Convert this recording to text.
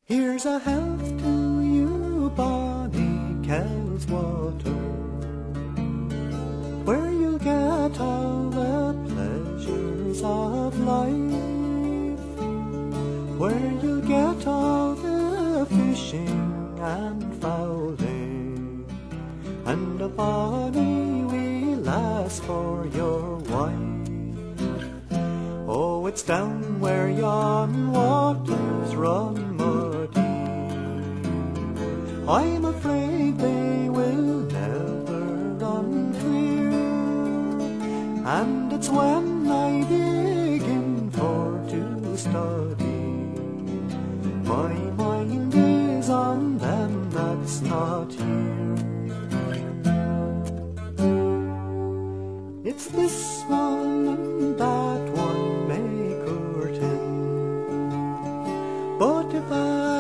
Here's a health to you, bonny Kelswater, where you'll get all the pleasures of life, where you'll get all the fishing and fowling, and a bonny wee lass for your wife. Oh, it's down where yon waters run muddy, I'm afraid they will never run clear, and it's when I begin for to study, my mind is on them that's not here. It's this one and that one may court him, but if I